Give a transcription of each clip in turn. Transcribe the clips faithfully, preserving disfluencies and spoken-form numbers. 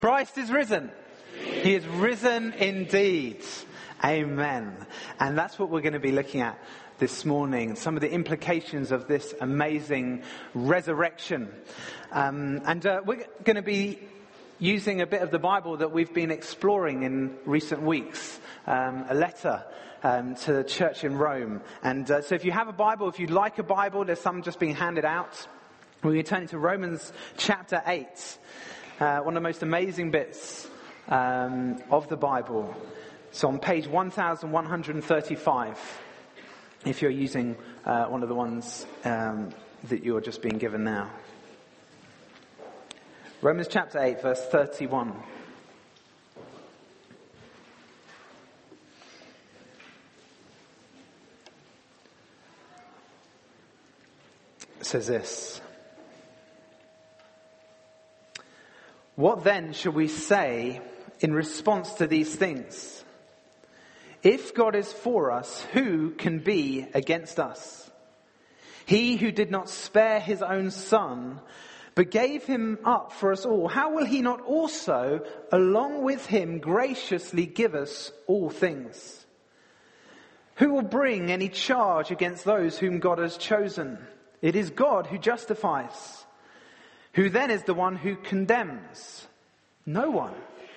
Christ is risen. He is risen indeed. Amen. And that's what we're going to be looking at this morning. Some of the implications of this amazing resurrection. Um, and uh, we're going to be using a bit of the Bible that we've been exploring in recent weeks. Um, a letter um, to the church in Rome. And uh, so if you have a Bible, if you'd like a Bible, there's some just being handed out. We're going to turn to Romans chapter eight. Uh, one of the most amazing bits um, of the Bible. So on page one thousand one hundred thirty-five, if you're using uh, one of the ones um, that you're just being given now. Romans chapter eight, verse thirty-one. It says this. What then shall we say in response to these things? If God is for us, who can be against us? He who did not spare his own son, but gave him up for us all, how will he not also, along with him, graciously give us all things? Who will bring any charge against those whom God has chosen? It is God who justifies. Who then is the one who condemns? No one.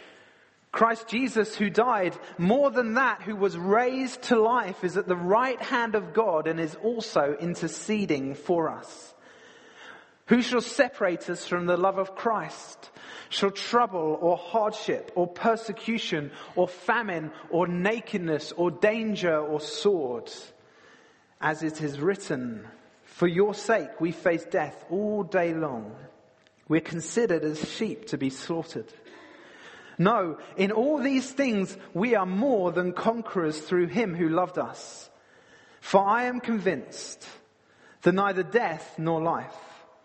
Christ Jesus, who died, more than that, who was raised to life, is at the right hand of God and is also interceding for us. Who shall separate us from the love of Christ? Shall trouble or hardship or persecution or famine or nakedness or danger or sword? As it is written, for your sake we face death all day long. We're considered as sheep to be slaughtered. No, in all these things we are more than conquerors through him who loved us. For I am convinced that neither death nor life,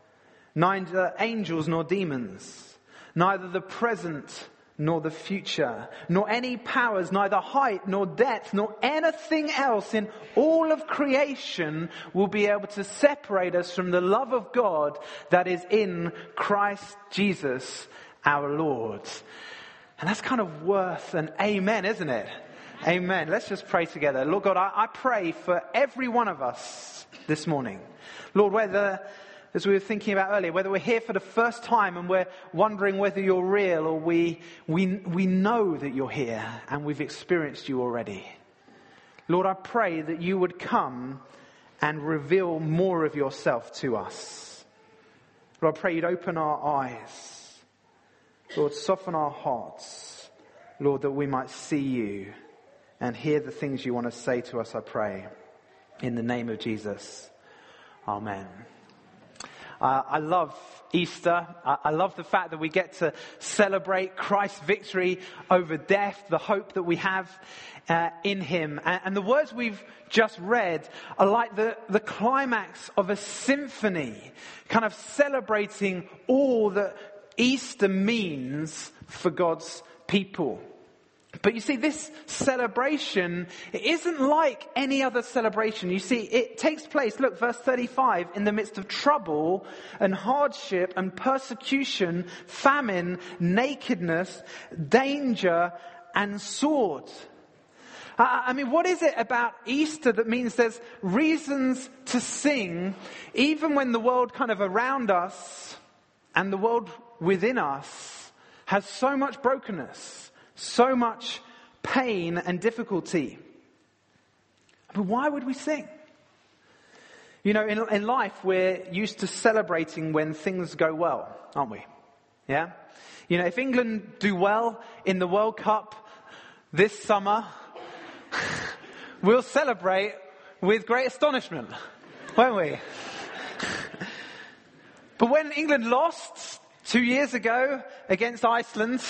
neither angels nor demons, neither the present nor the future, nor any powers, neither height nor depth, nor anything else in all of creation will be able to separate us from the love of God that is in Christ Jesus our Lord. And that's kind of worth an amen, isn't it? Amen. Let's just pray together. Lord God, I, I pray for every one of us this morning. Lord, whether, as we were thinking about earlier, whether we're here for the first time and we're wondering whether you're real, or we, we, we know that you're here and we've experienced you already. Lord, I pray that you would come and reveal more of yourself to us. Lord, I pray you'd open our eyes. Lord, soften our hearts. Lord, that we might see you and hear the things you want to say to us, I pray. In the name of Jesus. Amen. Uh, I love Easter. I, I love the fact that we get to celebrate Christ's victory over death, the hope that we have uh, in him. And, and the words we've just read are like the, the climax of a symphony, kind of celebrating all that Easter means for God's people. But you see, this celebration isn't like any other celebration. You see, it takes place, look, verse thirty-five, in the midst of trouble and hardship and persecution, famine, nakedness, danger, and sword. I mean, what is it about Easter that means there's reasons to sing, even when the world kind of around us and the world within us has so much brokenness, so much pain and difficulty? But why would we sing? You know, in, in life, we're used to celebrating when things go well, aren't we? Yeah? You know, if England do well in the World Cup this summer, we'll celebrate with great astonishment, won't we? But when England lost two years ago against Iceland,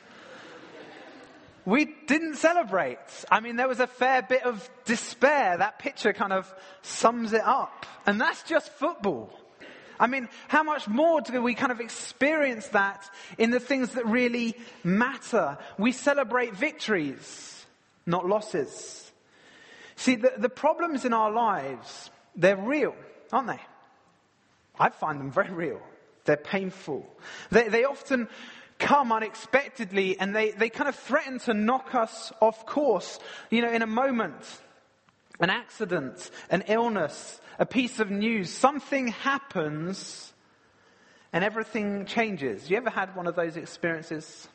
we didn't celebrate. I mean, there was a fair bit of despair. That picture kind of sums it up. And that's just football. I mean, how much more do we kind of experience that in the things that really matter? We celebrate victories, not losses. See, the, the problems in our lives, they're real, aren't they? I find them very real. They're painful. They, they often come unexpectedly and they, they kind of threaten to knock us off course. You know, in a moment, an accident, an illness, a piece of news, something happens and everything changes. You ever had one of those experiences?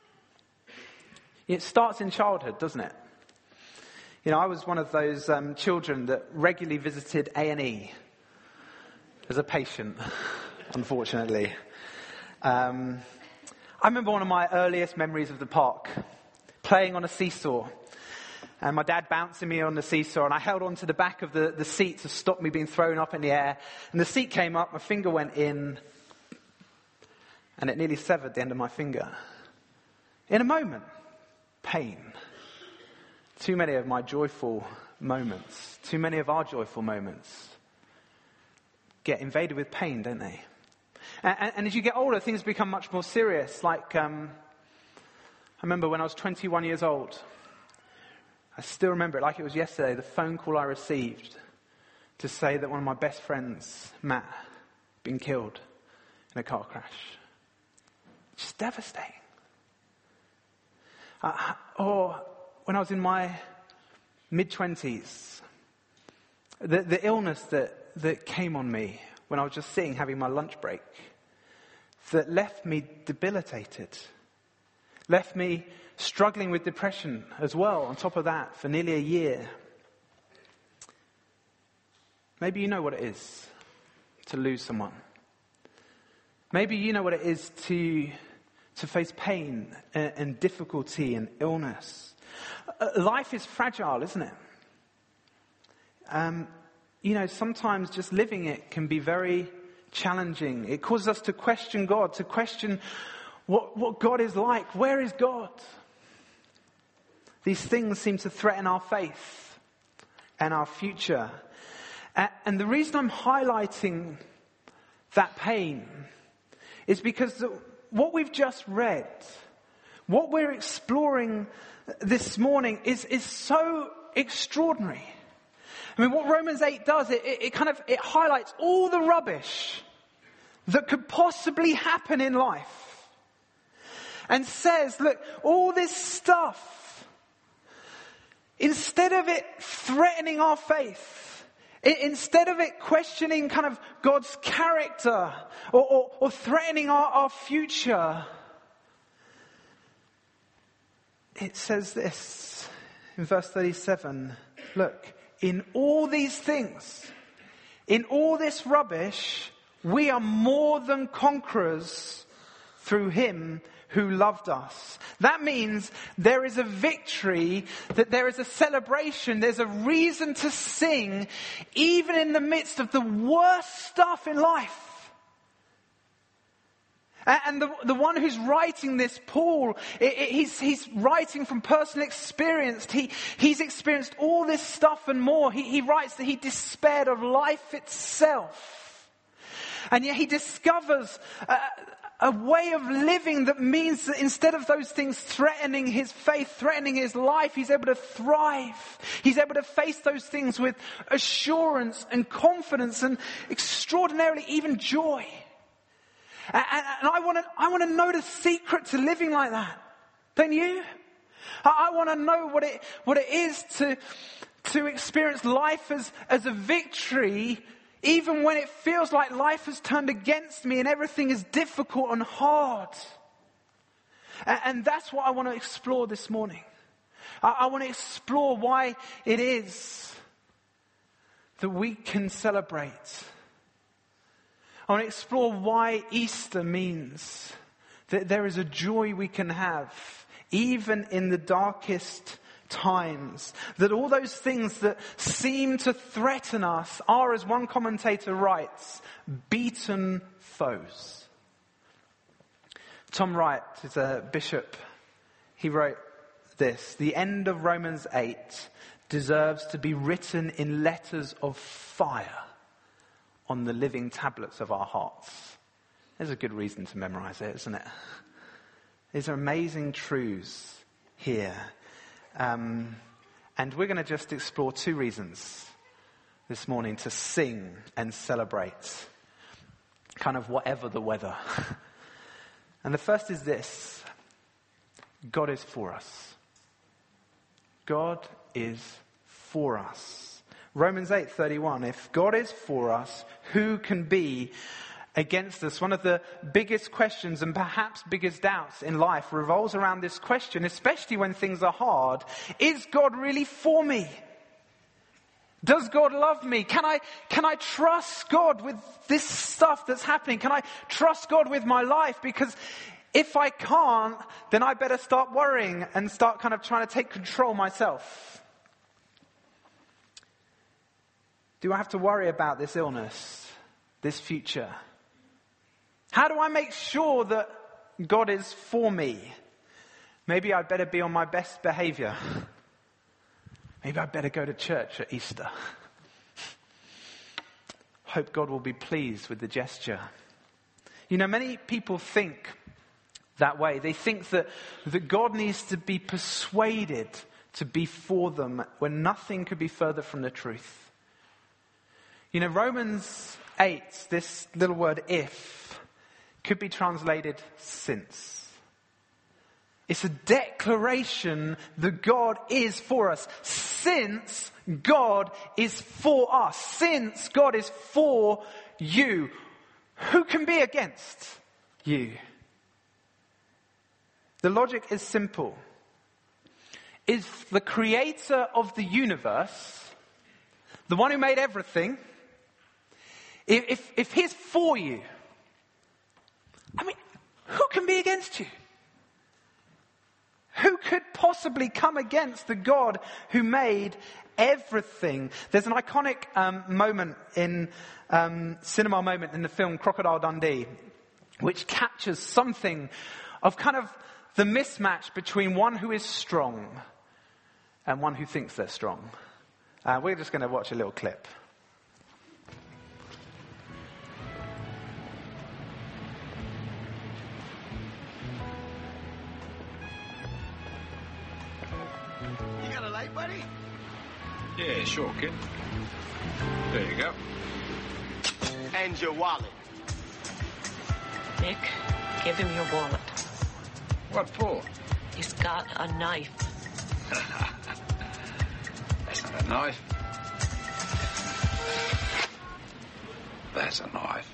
It starts in childhood, doesn't it? You know, I was one of those um, children that regularly visited A and E as a patient, unfortunately. Um, I remember one of my earliest memories of the park, playing on a seesaw. And my dad bouncing me on the seesaw, and I held on to the back of the, the seat to stop me being thrown up in the air. And the seat came up, my finger went in, and it nearly severed the end of my finger. In a moment, pain. Too many of my joyful moments, too many of our joyful moments get invaded with pain, don't they? And, and, and as you get older, things become much more serious. Like, um, I remember when I was twenty-one years old, I still remember it like it was yesterday, the phone call I received to say that one of my best friends, Matt, had been killed in a car crash. Just devastating. Uh, or when I was in my mid-twenties, the, the illness that, that came on me when I was just sitting having my lunch break, that left me debilitated, left me struggling with depression as well, on top of that, for nearly a year. Maybe you know what it is to lose someone. Maybe you know what it is to, to face pain and, and difficulty and illness. Uh, life is fragile, isn't it? Um, you know, sometimes just living it can be very challenging. It causes us to question God, to question what, what God is like. Where is God? These things seem to threaten our faith and our future. And the reason I'm highlighting that pain is because what we've just read, what we're exploring this morning is, is so extraordinary. I mean, what Romans eight does, it, it, it kind of, it highlights all the rubbish that could possibly happen in life. And says, look, all this stuff, instead of it threatening our faith, it, instead of it questioning kind of God's character or, or, or threatening our, our future, it says this in verse thirty-seven, look, in all these things, in all this rubbish, we are more than conquerors through him who loved us. That means there is a victory, that there is a celebration, there's a reason to sing, even in the midst of the worst stuff in life. And the, the one who's writing this, Paul, it, it, he's, he's writing from personal experience. He, he's experienced all this stuff and more. He, he writes that he despaired of life itself. And yet he discovers a, a way of living that means that instead of those things threatening his faith, threatening his life, he's able to thrive. He's able to face those things with assurance and confidence and extraordinarily even joy. And, and I want to, I want to know the secret to living like that. Don't you? I, I want to know what it, what it is to, to experience life as, as a victory, even when it feels like life has turned against me and everything is difficult and hard. And, and that's what I want to explore this morning. I, I want to explore why it is that we can celebrate. I want to explore why Easter means that there is a joy we can have, even in the darkest times. That all those things that seem to threaten us are, as one commentator writes, beaten foes. Tom Wright is a bishop. He wrote this: the end of Romans eight deserves to be written in letters of fire on the living tablets of our hearts. There's a good reason to memorize it, isn't it? These are amazing truths here. Um, and we're going to just explore two reasons this morning to sing and celebrate, kind of whatever the weather. And the first is this: God is for us. God is for us. Romans eight thirty-one, if God is for us, who can be against us? One of the biggest questions and perhaps biggest doubts in life revolves around this question, especially when things are hard. Is God really for me? Does God love me? Can I, can I trust God with this stuff that's happening? Can I trust God with my life? Because if I can't, then I better start worrying and start kind of trying to take control myself. Do I have to worry about this illness, this future? How do I make sure that God is for me? Maybe I'd better be on my best behavior. Maybe I'd better go to church at Easter. Hope God will be pleased with the gesture. You know, many people think that way. They think that, that God needs to be persuaded to be for them when nothing could be further from the truth. You know, Romans eight, this little word if, could be translated since. It's a declaration that God is for us. Since God is for us. Since God is for you. Who can be against you? The logic is simple. If the creator of the universe, the one who made everything, if, if, if he's for you, I mean, who can be against you? Who could possibly come against the God who made everything? There's an iconic um, moment in, um, cinema moment in the film Crocodile Dundee, which captures something of kind of the mismatch between one who is strong and one who thinks they're strong. Uh, we're just going to watch a little clip. Buddy? Yeah, sure, kid. There you go. And your wallet. Nick, give him your wallet. What for? He's got a knife. That's not a knife. That's a knife.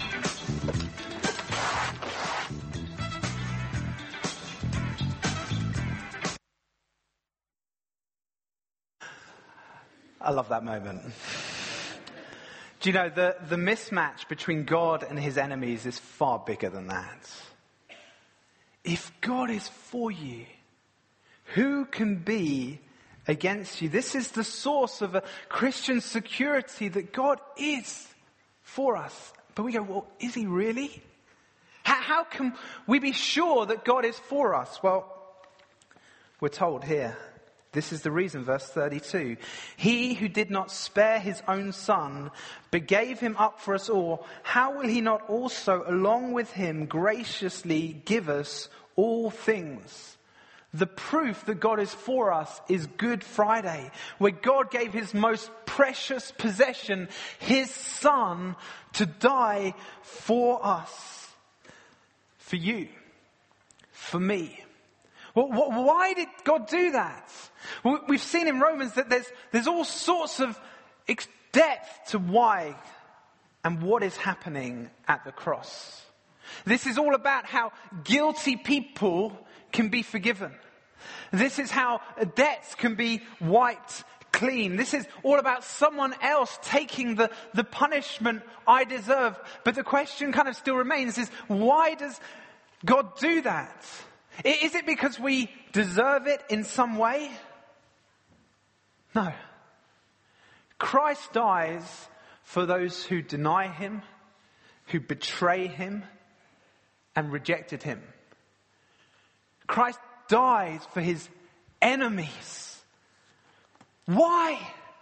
I love that moment. Do you know, the, the mismatch between God and his enemies is far bigger than that. If God is for you, who can be against you? This is the source of a Christian security, that God is for us. But we go, well, is he really? How, how can we be sure that God is for us? Well, we're told here. This is the reason, verse thirty-two. He who did not spare his own son, but gave him up for us all, how will he not also, along with him, graciously give us all things? The proof that God is for us is Good Friday, where God gave his most precious possession, his son, to die for us. For you. For me. Well, why did God do that? We've seen in Romans that there's, there's all sorts of depth to why and what is happening at the cross. This is all about how guilty people can be forgiven. This is how debts can be wiped clean. This is all about someone else taking the, the punishment I deserve. But the question kind of still remains is, why does God do that? Is it because we deserve it in some way? No. Christ dies for those who deny him, who betray him, and rejected him. Christ dies for his enemies. Why?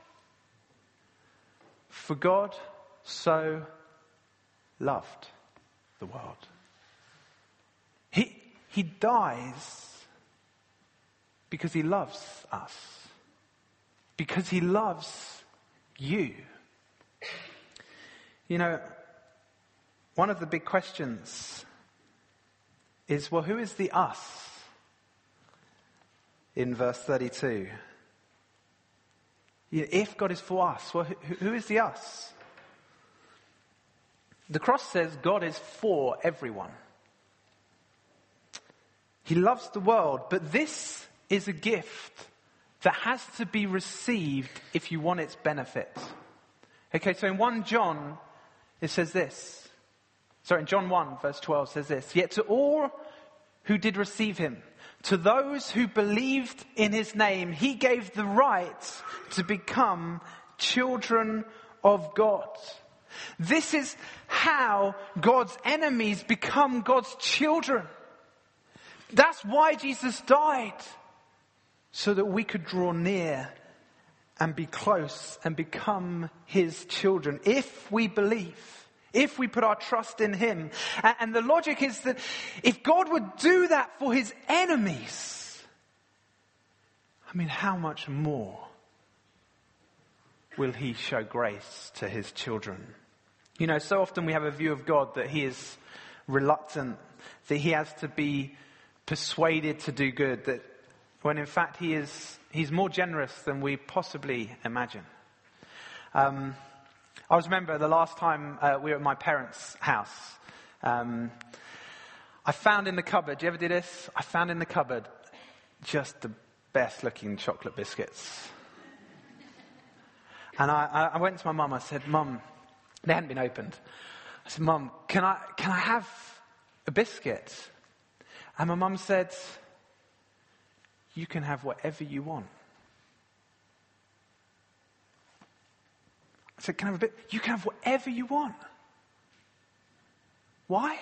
For God so loved the world. He, he dies because he loves us. Because he loves you. You know, one of the big questions is, well, who is the us in verse thirty-two? If God is for us, well, who, who is the us? The cross says God is for everyone. He loves the world, but this is a gift that has to be received if you want its benefit. Okay, so in First John, it says this. Sorry, in John one, verse twelve says this. Yet to all who did receive him, to those who believed in his name, he gave the right to become children of God. This is how God's enemies become God's children. That's why Jesus died. So that we could draw near and be close and become his children. If we believe. If we put our trust in him. And the logic is that if God would do that for his enemies, I mean, how much more will he show grace to his children? You know, so often we have a view of God that he is reluctant, that he has to be persuaded to do good, that when in fact he is he's more generous than we possibly imagine. Um, I was remember the last time uh, we were at my parents' house. Um, I found in the cupboard, do you ever do this? I found in the cupboard just the best looking chocolate biscuits. And I, I went to my mum, I said, Mum, they hadn't been opened. I said, Mum, can I, can I have a biscuit? And my mum said, you can have whatever you want. I said, can I have a bit? You can have whatever you want. Why?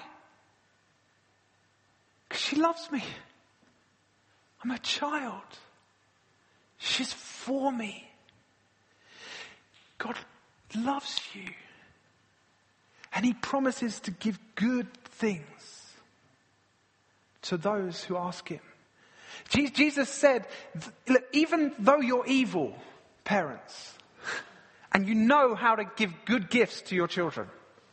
Because she loves me. I'm a child. She's for me. God loves you. And he promises to give good things to those who ask him. Jesus said, look, even though you're evil, parents, and you know how to give good gifts to your children,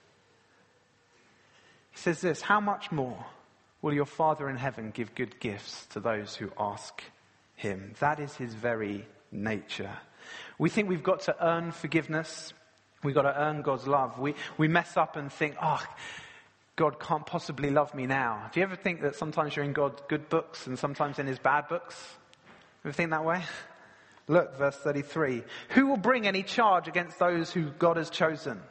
he says this, how much more will your Father in heaven give good gifts to those who ask him? That is his very nature. We think we've got to earn forgiveness. We've got to earn God's love. We, we mess up and think, oh, God can't possibly love me now. Do you ever think that sometimes you're in God's good books and sometimes in his bad books? Ever think that way? Look, verse thirty-three. Who will bring any charge against those who God has chosen?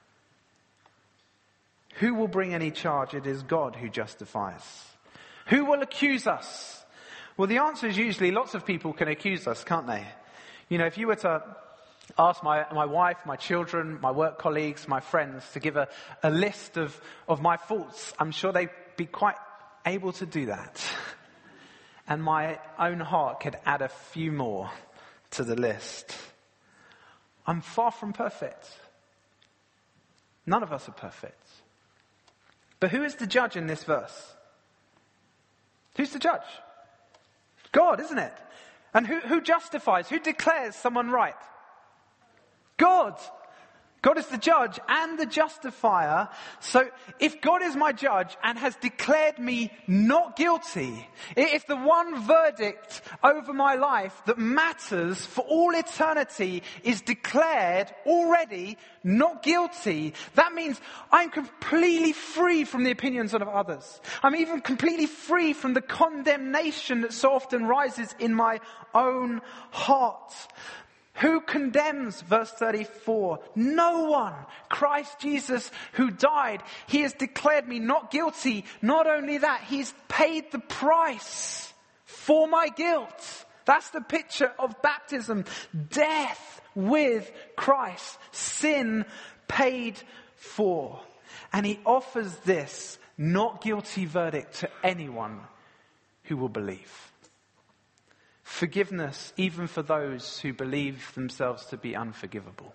Who will bring any charge? It is God who justifies. Who will accuse us? Well, the answer is usually lots of people can accuse us, can't they? You know, if you were to ask my, my wife, my children, my work colleagues, my friends to give a, a list of, of my faults, I'm sure they'd be quite able to do that. And my own heart could add a few more to the list. I'm far from perfect. None of us are perfect. But who is the judge in this verse? Who's the judge? God, isn't it? And who, who justifies? Who declares someone right? God. God is the judge and the justifier. So if God is my judge and has declared me not guilty, if the one verdict over my life that matters for all eternity is declared already not guilty, that means I'm completely free from the opinions of others. I'm even completely free from the condemnation that so often rises in my own heart. Who condemns? Verse thirty-four. No one. Christ Jesus who died. He has declared me not guilty. Not only that, he's paid the price for my guilt. That's the picture of baptism. Death with Christ. Sin paid for. And he offers this not guilty verdict to anyone who will believe. Forgiveness even for those who believe themselves to be unforgivable.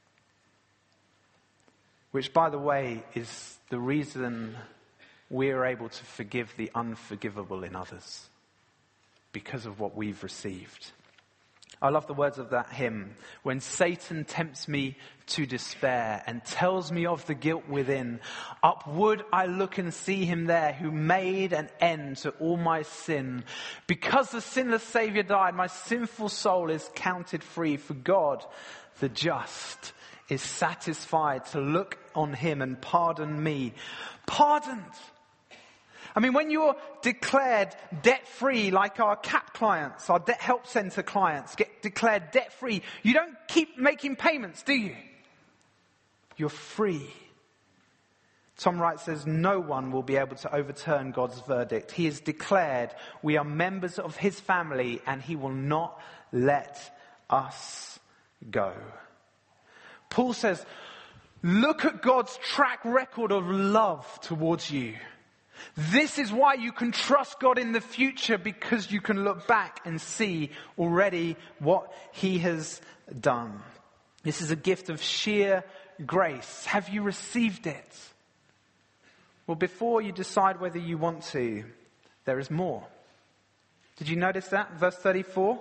Which, by the way, is the reason we are able to forgive the unforgivable in others. Because of what we've received. I love the words of that hymn. When Satan tempts me to despair and tells me of the guilt within, upward I look and see him there who made an end to all my sin. Because the sinless Saviour died, my sinful soul is counted free. For God, the just, is satisfied to look on him and pardon me. Pardoned! I mean, when you're declared debt-free, like our C A P clients, our Debt Help Centre clients get declared debt-free, you don't keep making payments, do you? You're free. Tom Wright says, no one will be able to overturn God's verdict. He has declared we are members of his family and he will not let us go. Paul says, look at God's track record of love towards you. This is why you can trust God in the future, because you can look back and see already what he has done. This is a gift of sheer grace. Have you received it? Well, before you decide whether you want to, there is more. Did you notice that? Verse thirty-four.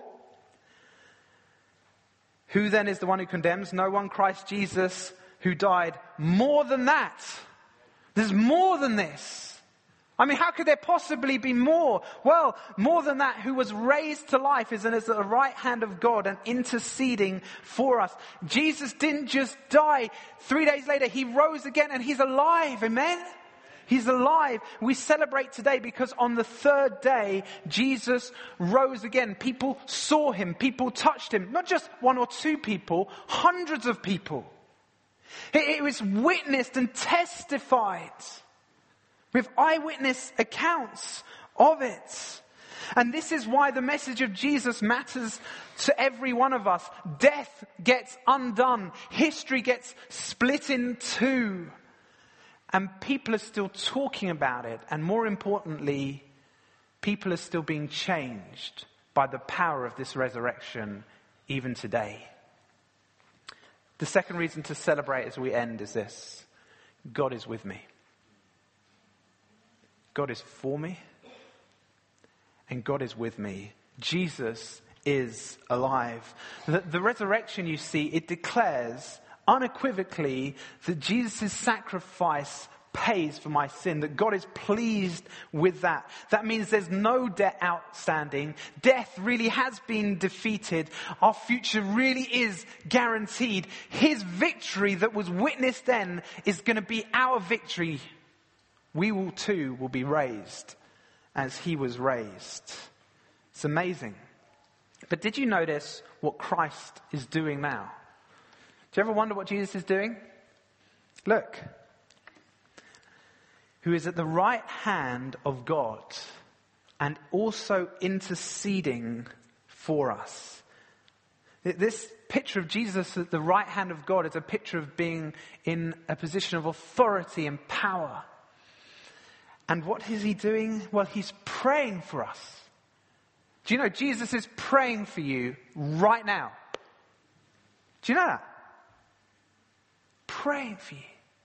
Who then is the one who condemns? No one, Christ Jesus, who died. More than that. There's more than this. I mean, how could there possibly be more? Well, more than that, who was raised to life is at the right hand of God and interceding for us. Jesus didn't just die. Three days later, he rose again and he's alive. Amen? He's alive. We celebrate today because on the third day, Jesus rose again. People saw him. People touched him. Not just one or two people, hundreds of people. It, it was witnessed and testified. We have eyewitness accounts of it. And this is why the message of Jesus matters to every one of us. Death gets undone. History gets split in two. And people are still talking about it. And more importantly, people are still being changed by the power of this resurrection even today. The second reason to celebrate as we end is this. God is with me. God is for me, and God is with me. Jesus is alive. The, the resurrection, you see, it declares unequivocally that Jesus' sacrifice pays for my sin, that God is pleased with that. That means there's no debt outstanding. Death really has been defeated. Our future really is guaranteed. His victory that was witnessed then is going to be our victory. We will too will be raised as he was raised. It's amazing. But did you notice what Christ is doing now? Do you ever wonder what Jesus is doing? Look. Who is at the right hand of God and also interceding for us. This picture of Jesus at the right hand of God is a picture of being in a position of authority and power. And what is he doing? Well, he's praying for us. Do you know Jesus is praying for you right now? Do you know that? Praying for you.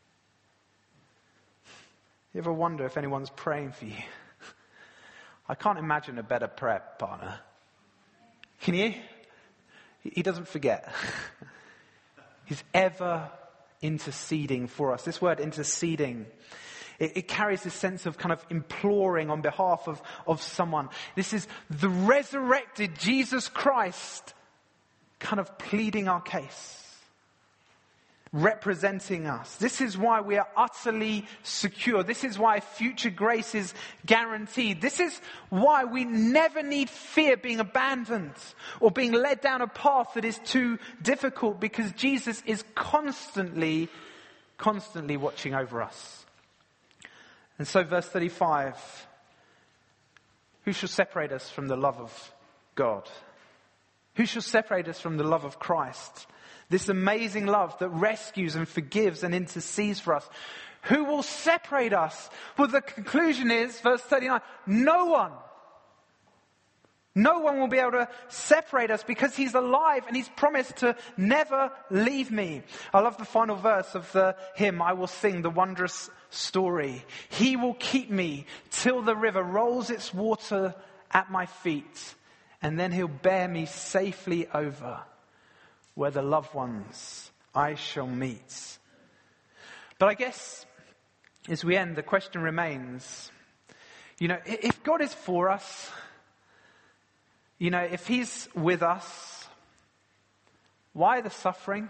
You ever wonder if anyone's praying for you? I can't imagine a better prayer partner. Can you? He doesn't forget. He's ever interceding for us. This word interceding, It, it carries this sense of kind of imploring on behalf of, of someone. This is the resurrected Jesus Christ kind of pleading our case, representing us. This is why we are utterly secure. This is why future grace is guaranteed. This is why we never need fear being abandoned or being led down a path that is too difficult, because Jesus is constantly, constantly watching over us. And so verse thirty-five, who shall separate us from the love of God? Who shall separate us from the love of Christ? This amazing love that rescues and forgives and intercedes for us. Who will separate us? Well, the conclusion is, verse thirty-nine, no one. No one will be able to separate us, because he's alive and he's promised to never leave me. I love the final verse of the hymn, I will sing the wondrous story. He will keep me till the river rolls its water at my feet, and then he'll bear me safely over where the loved ones I shall meet. But I guess as we end, the question remains, you know, if God is for us, you know, if he's with us, why the suffering?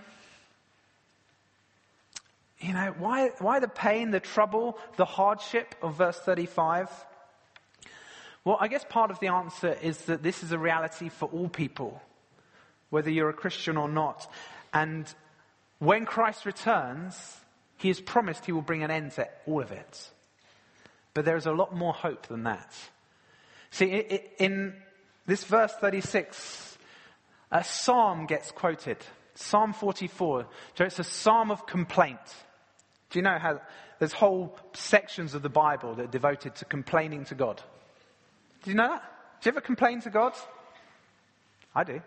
You know, why, why the pain, the trouble, the hardship of verse thirty-five? Well, I guess part of the answer is that this is a reality for all people, whether you're a Christian or not. And when Christ returns, he has promised he will bring an end to all of it. But there is a lot more hope than that. See, in this verse thirty-six, a psalm gets quoted. Psalm forty-four. So it's a psalm of complaint. Do you know how there's whole sections of the Bible that are devoted to complaining to God? Do you know that? Do you ever complain to God? I do.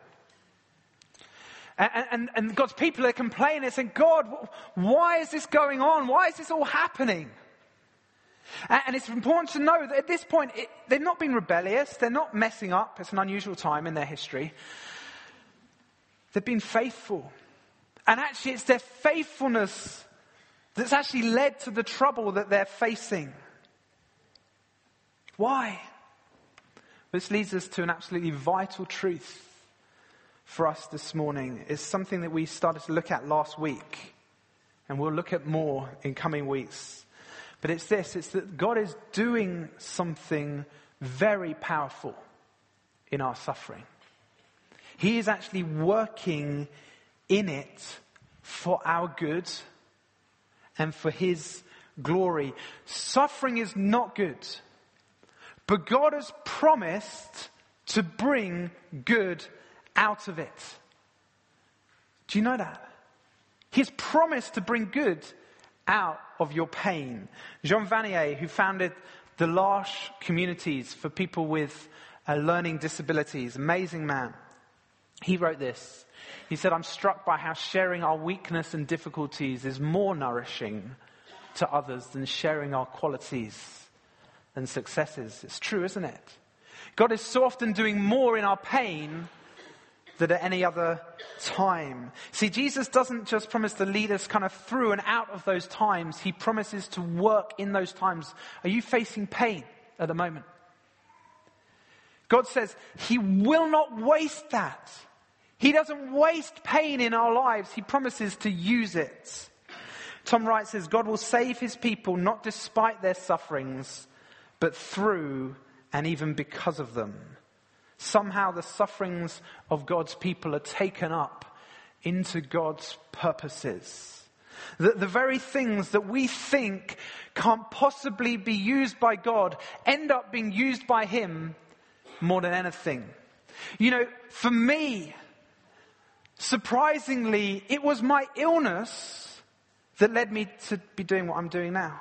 And, and, and God's people are complaining and saying, God, why is this going on? Why is this all happening? And, and it's important to know that at this point, it, they've not been rebellious. They're not messing up. It's an unusual time in their history. They've been faithful. And actually, it's their faithfulness that's actually led to the trouble that they're facing. Why? This leads us to an absolutely vital truth for us this morning. It's something that we started to look at last week, and we'll look at more in coming weeks. But it's this, it's that God is doing something very powerful in our suffering. He is actually working in it for our good and for his glory. Suffering is not good, but God has promised to bring good out of it. Do you know that? He's promised to bring good out of your pain. Jean Vanier, who founded the L'Arche communities for people with uh, learning disabilities, amazing man. He wrote this. He said, I'm struck by how sharing our weakness and difficulties is more nourishing to others than sharing our qualities and successes. It's true, isn't it? God is so often doing more in our pain than at any other time. See, Jesus doesn't just promise to lead us kind of through and out of those times. He promises to work in those times. Are you facing pain at the moment? God says he will not waste that. He doesn't waste pain in our lives. He promises to use it. Tom Wright says, God will save his people not despite their sufferings, but through and even because of them. Somehow the sufferings of God's people are taken up into God's purposes. The, the very things that we think can't possibly be used by God end up being used by him more than anything. You know, for me, surprisingly, it was my illness that led me to be doing what I'm doing now.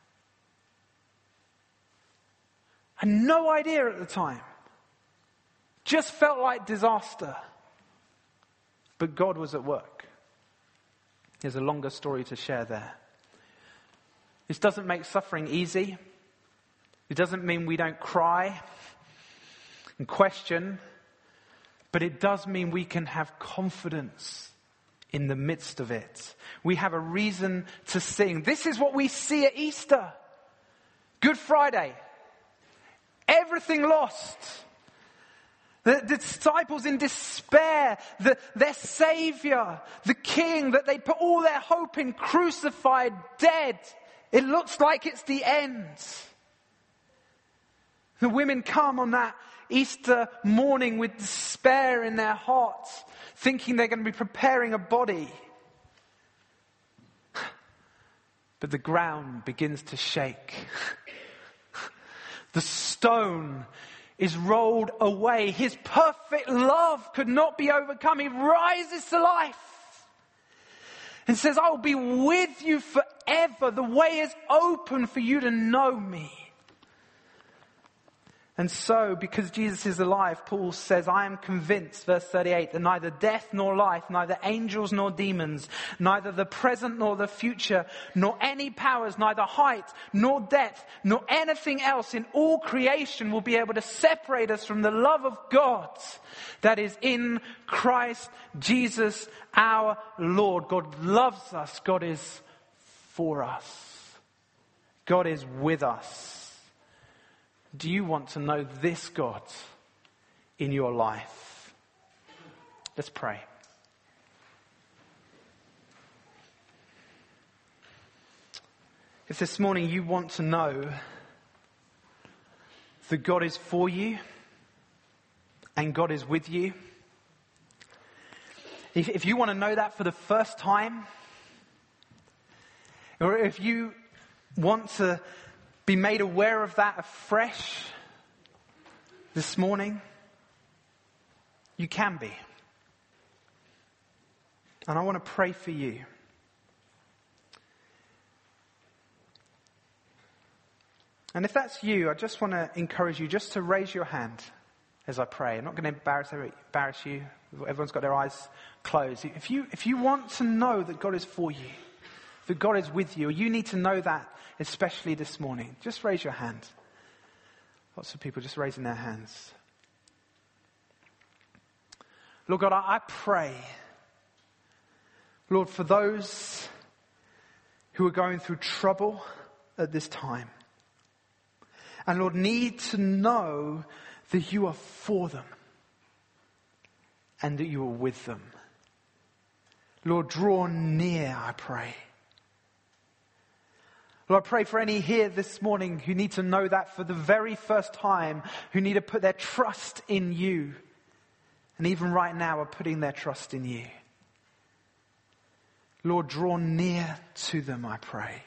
I had no idea at the time. Just felt like disaster. But God was at work. There's a longer story to share there. This doesn't make suffering easy. It doesn't mean we don't cry and question. But it does mean we can have confidence in the midst of it. We have a reason to sing. This is what we see at Easter. Good Friday. Everything lost. The, the disciples in despair, the, their Savior, the King that they put all their hope in, crucified, dead. It looks like it's the end. The women come on that Easter morning with despair in their hearts, thinking they're going to be preparing a body. But the ground begins to shake. The stone is rolled away. His perfect love could not be overcome. He rises to life and says, I will be with you forever. The way is open for you to know me. And so, because Jesus is alive, Paul says, I am convinced, verse thirty-eight, that neither death nor life, neither angels nor demons, neither the present nor the future, nor any powers, neither height nor depth, nor anything else in all creation will be able to separate us from the love of God that is in Christ Jesus our Lord. God loves us. God is for us. God is with us. Do you want to know this God in your life? Let's pray. If this morning you want to know that God is for you and God is with you, if, if you want to know that for the first time, or if you want to be made aware of that afresh this morning, you can be. And I want to pray for you. And if that's you, I just want to encourage you just to raise your hand as I pray. I'm not going to embarrass, embarrass you. Everyone's got their eyes closed. If you, if you want to know that God is for you, that God is with you, or you need to know that especially this morning, just raise your hand. Lots of people just raising their hands. Lord God, I, I pray, Lord, for those who are going through trouble at this time, and Lord, need to know that you are for them and that you are with them. Lord, draw near, I pray. Lord, I pray for any here this morning who need to know that for the very first time, who need to put their trust in you, and even right now are putting their trust in you. Lord, draw near to them, I pray.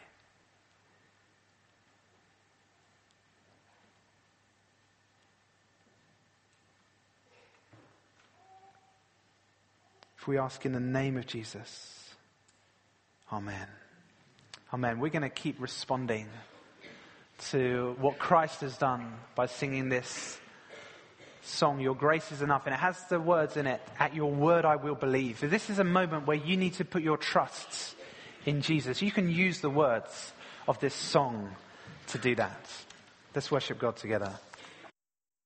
If we ask in the name of Jesus, amen. Amen. We're going to keep responding to what Christ has done by singing this song, Your Grace is Enough. And it has the words in it, at your word I will believe. If this is a moment where you need to put your trust in Jesus, you can use the words of this song to do that. Let's worship God together.